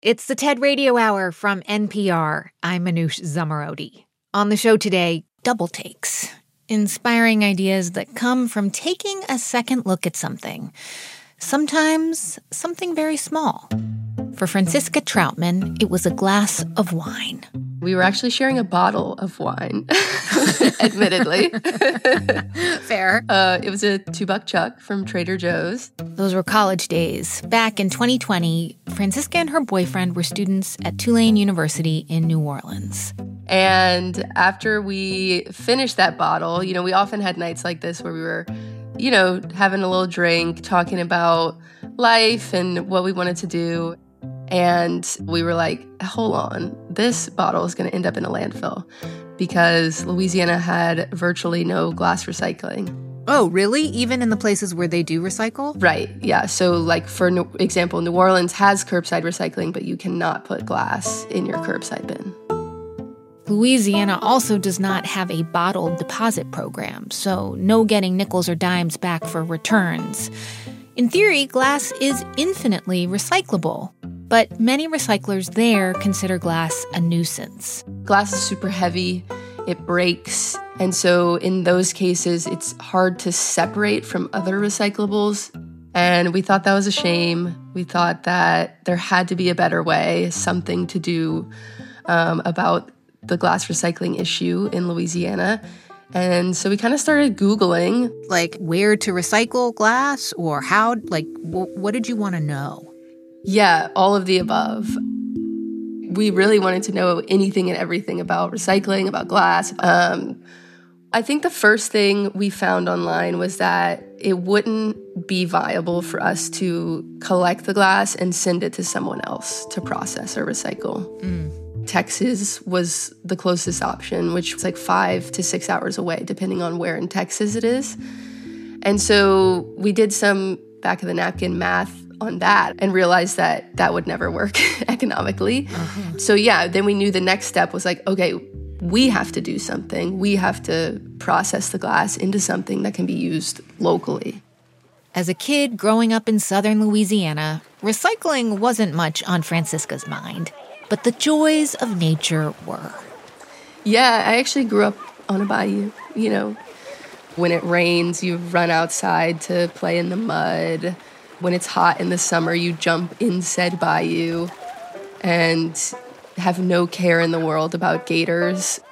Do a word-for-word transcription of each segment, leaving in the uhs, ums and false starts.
It's the TED Radio Hour from N P R. I'm Manoush Zomorodi. On the show today, double takes. Inspiring ideas that come from taking a second look at something. Sometimes something very small. For Franziska Troutman, it was a glass of wine. We were actually sharing a bottle of wine, admittedly. Fair. Uh, it was a two-buck chuck from Trader Joe's. Those were college days. Back in twenty twenty, Franziska and her boyfriend were students at Tulane University in New Orleans. And after we finished that bottle, you know, we often had nights like this where we were, you know, having a little drink, talking about life and what we wanted to do. And we were like, hold on, this bottle is going to end up in a landfill because Louisiana had virtually no glass recycling. Oh, really? Even in the places where they do recycle? Right, yeah. So like, for example, New Orleans has curbside recycling, but you cannot put glass in your curbside bin. Louisiana also does not have a bottle deposit program, so no getting nickels or dimes back for returns. In theory, glass is infinitely recyclable, but many recyclers there consider glass a nuisance. Glass is super heavy, it breaks, and so in those cases, it's hard to separate from other recyclables. And we thought that was a shame. We thought that there had to be a better way, something to do um, about the glass recycling issue in Louisiana. And so we kind of started Googling. Like where to recycle glass or how, like, w- what did you want to know? Yeah, all of the above. We really wanted to know anything and everything about recycling, about glass. Um, I think the first thing we found online was that it wouldn't be viable for us to collect the glass and send it to someone else to process or recycle. Mm. Texas was the closest option, which was like five to six hours away, depending on where in Texas it is. And so we did some back of the napkin math on that and realized that that would never work economically. Uh-huh. So yeah, then we knew the next step was like, okay, we have to do something. We have to process the glass into something that can be used locally. As a kid growing up in southern Louisiana, recycling wasn't much on Franziska's mind. But the joys of nature were. Yeah, I actually grew up on a bayou. You know, when it rains, you run outside to play in the mud. When it's hot in the summer, you jump in said bayou and have no care in the world about gators.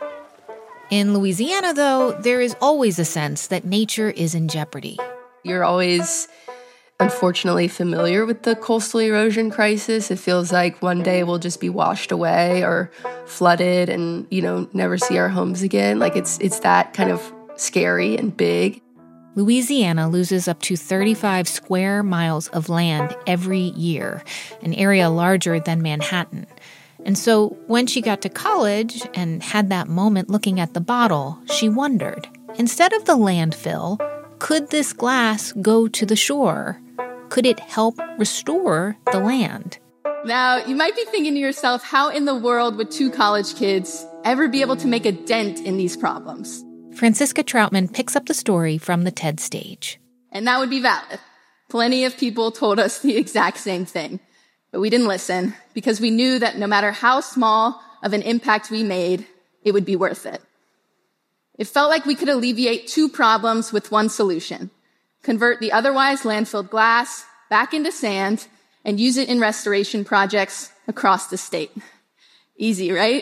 In Louisiana, though, there is always a sense that nature is in jeopardy. You're always, unfortunately, familiar with the coastal erosion crisis. It feels like one day we'll just be washed away or flooded and, you know, never see our homes again. Like it's it's that kind of scary and big. Louisiana loses up to thirty-five square miles of land every year, an area larger than Manhattan. And so when she got to college and had that moment looking at the bottle, she wondered, instead of the landfill, could this glass go to the shore? Could it help restore the land? Now, you might be thinking to yourself, how in the world would two college kids ever be able to make a dent in these problems? Franziska Troutman picks up the story from the TED stage. And that would be valid. Plenty of people told us the exact same thing. But we didn't listen because we knew that no matter how small of an impact we made, it would be worth it. It felt like we could alleviate two problems with one solution. Convert the otherwise landfilled glass back into sand and use it in restoration projects across the state. Easy, right?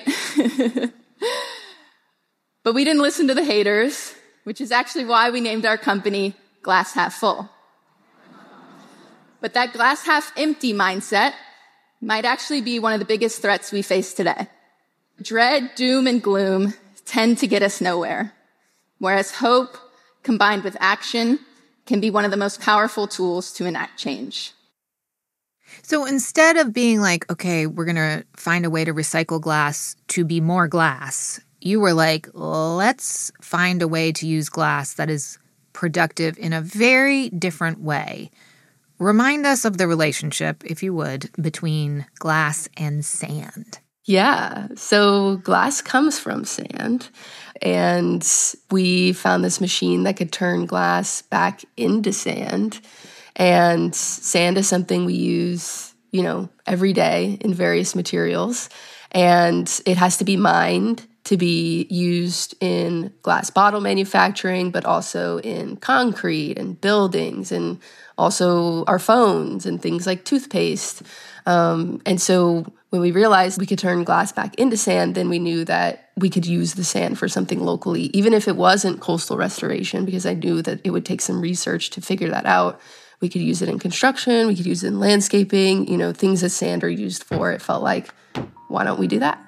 But we didn't listen to the haters, which is actually why we named our company Glass Half Full. But that glass half empty mindset might actually be one of the biggest threats we face today. Dread, doom, and gloom tend to get us nowhere, whereas hope, combined with action, can be one of the most powerful tools to enact change. So instead of being like, okay, we're going to find a way to recycle glass to be more glass, you were like, let's find a way to use glass that is productive in a very different way. Remind us of the relationship, if you would, between glass and sand. Yeah, so glass comes from sand, and we found this machine that could turn glass back into sand. And sand is something we use you know, every day in various materials. And it has to be mined to be used in glass bottle manufacturing, but also in concrete and buildings and also our phones and things like toothpaste. Um, and so when we realized we could turn glass back into sand, then we knew that we could use the sand for something locally, even if it wasn't coastal restoration, because I knew that it would take some research to figure that out. We could use it in construction, we could use it in landscaping, you know, things that sand are used for. It felt like, why don't we do that?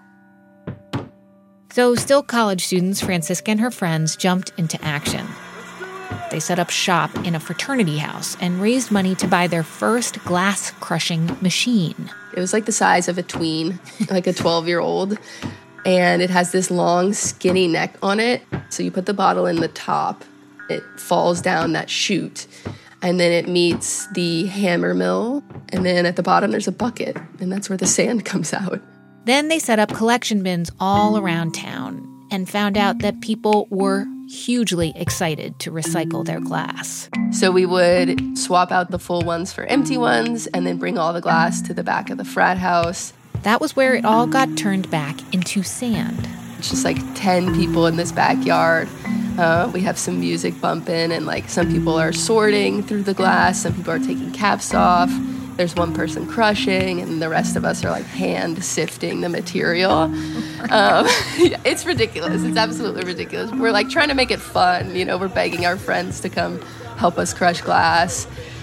So still college students, Francisca and her friends jumped into action. They set up shop in a fraternity house and raised money to buy their first glass-crushing machine. It was like the size of a tween, like a twelve-year-old. And it has this long, skinny neck on it. So you put the bottle in the top, it falls down that chute, and then it meets the hammer mill. And then at the bottom, there's a bucket, and that's where the sand comes out. Then they set up collection bins all around town and found out that people were hugely excited to recycle their glass. So we would swap out the full ones for empty ones and then bring all the glass to the back of the frat house. That was where it all got turned back into sand. It's just like ten people in this backyard. Uh, we have some music bumping, and like some people are sorting through the glass, some people are taking caps off. There's one person crushing, and the rest of us are like hand sifting the material. Um, it's ridiculous. It's absolutely ridiculous. We're like trying to make it fun. You know, we're begging our friends to come help us crush glass.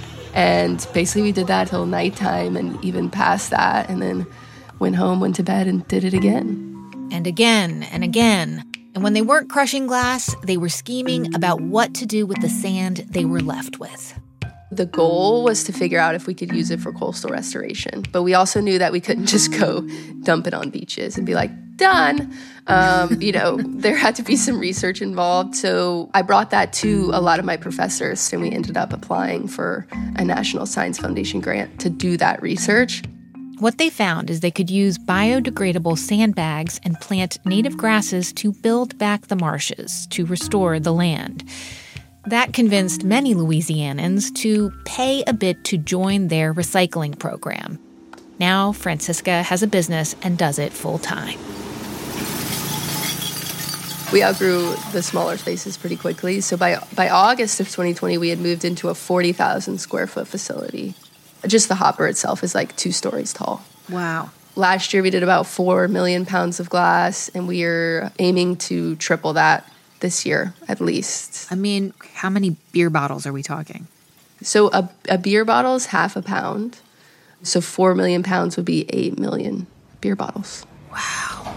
And basically we did that till nighttime and even past that, and then went home, went to bed, and did it again. And again and again. And when they weren't crushing glass, they were scheming about what to do with the sand they were left with. The goal was to figure out if we could use it for coastal restoration. But we also knew that we couldn't just go dump it on beaches and be like, done. Um, you know, there had to be some research involved. So I brought that to a lot of my professors, and we ended up applying for a National Science Foundation grant to do that research. What they found is they could use biodegradable sandbags and plant native grasses to build back the marshes, to restore the land. That convinced many Louisianans to pay a bit to join their recycling program. Now, Francisca has a business and does it full time. We outgrew the smaller spaces pretty quickly. So by by August of twenty twenty, we had moved into a forty thousand square foot facility. Just the hopper itself is like two stories tall. Wow. Last year, we did about four million pounds of glass, and we are aiming to triple that this year, at least. I mean, how many beer bottles are we talking? So a, a beer bottle is half a pound. So four million pounds would be eight million beer bottles. Wow.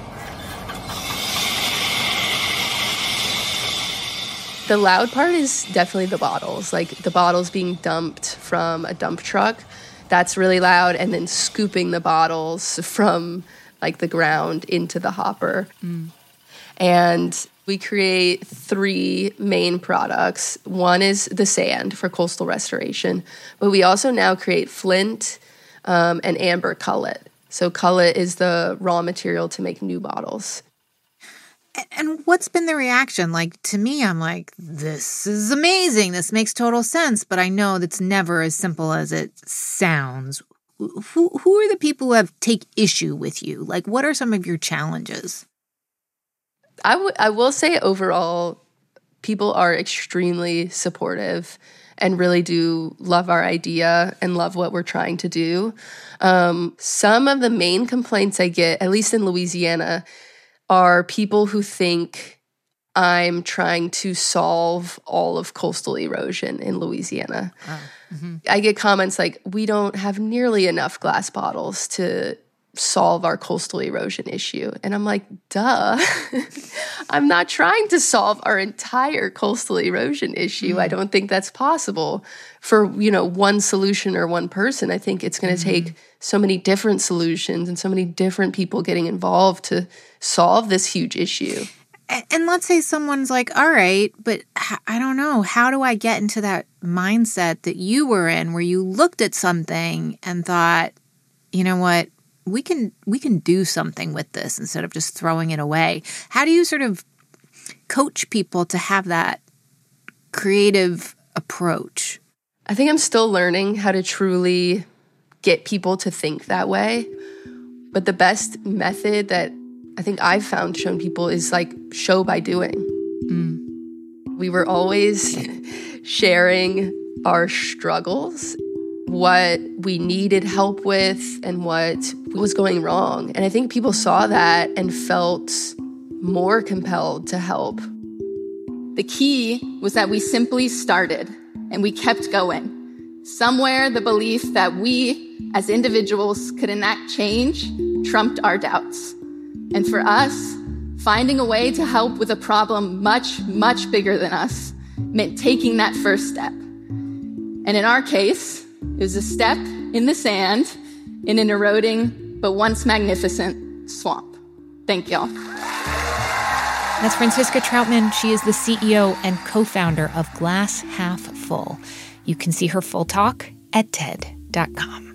The loud part is definitely the bottles, like the bottles being dumped from a dump truck. That's really loud. And then scooping the bottles from like the ground into the hopper. Mm. And we create three main products. One is the sand for coastal restoration, but we also now create flint um, and amber cullet. So cullet is the raw material to make new bottles. And what's been the reaction? Like, to me, I'm like, this is amazing. This makes total sense. But I know that's never as simple as it sounds. Who, who are the people who have take issue with you? Like, what are some of your challenges? I, w- I will say overall, people are extremely supportive and really do love our idea and love what we're trying to do. Um, some of the main complaints I get, at least in Louisiana, are people who think I'm trying to solve all of coastal erosion in Louisiana. Oh, mm-hmm. I get comments like, we don't have nearly enough glass bottles to solve our coastal erosion issue. And I'm like, duh. I'm not trying to solve our entire coastal erosion issue. Mm-hmm. I don't think that's possible for, you know, one solution or one person. I think it's going to mm-hmm. take so many different solutions and so many different people getting involved to solve this huge issue. And let's say someone's like, all right, but I don't know, how do I get into that mindset that you were in where you looked at something and thought, you know what, we can we can do something with this instead of just throwing it away. How do you sort of coach people to have that creative approach? I think I'm still learning how to truly get people to think that way. But the best method that I think I've found shown people is like show by doing. Mm. We were always sharing our struggles, what we needed help with and what was going wrong. And I think people saw that and felt more compelled to help. The key was that we simply started and we kept going. Somewhere, the belief that we, as individuals, could enact change trumped our doubts. And for us, finding a way to help with a problem much, much bigger than us meant taking that first step. And in our case, it was a step in the sand in an eroding but once magnificent swamp. Thank y'all. That's Franziska Troutman. She is the C E O and co-founder of Glass Half Full. You can see her full talk at T E D dot com.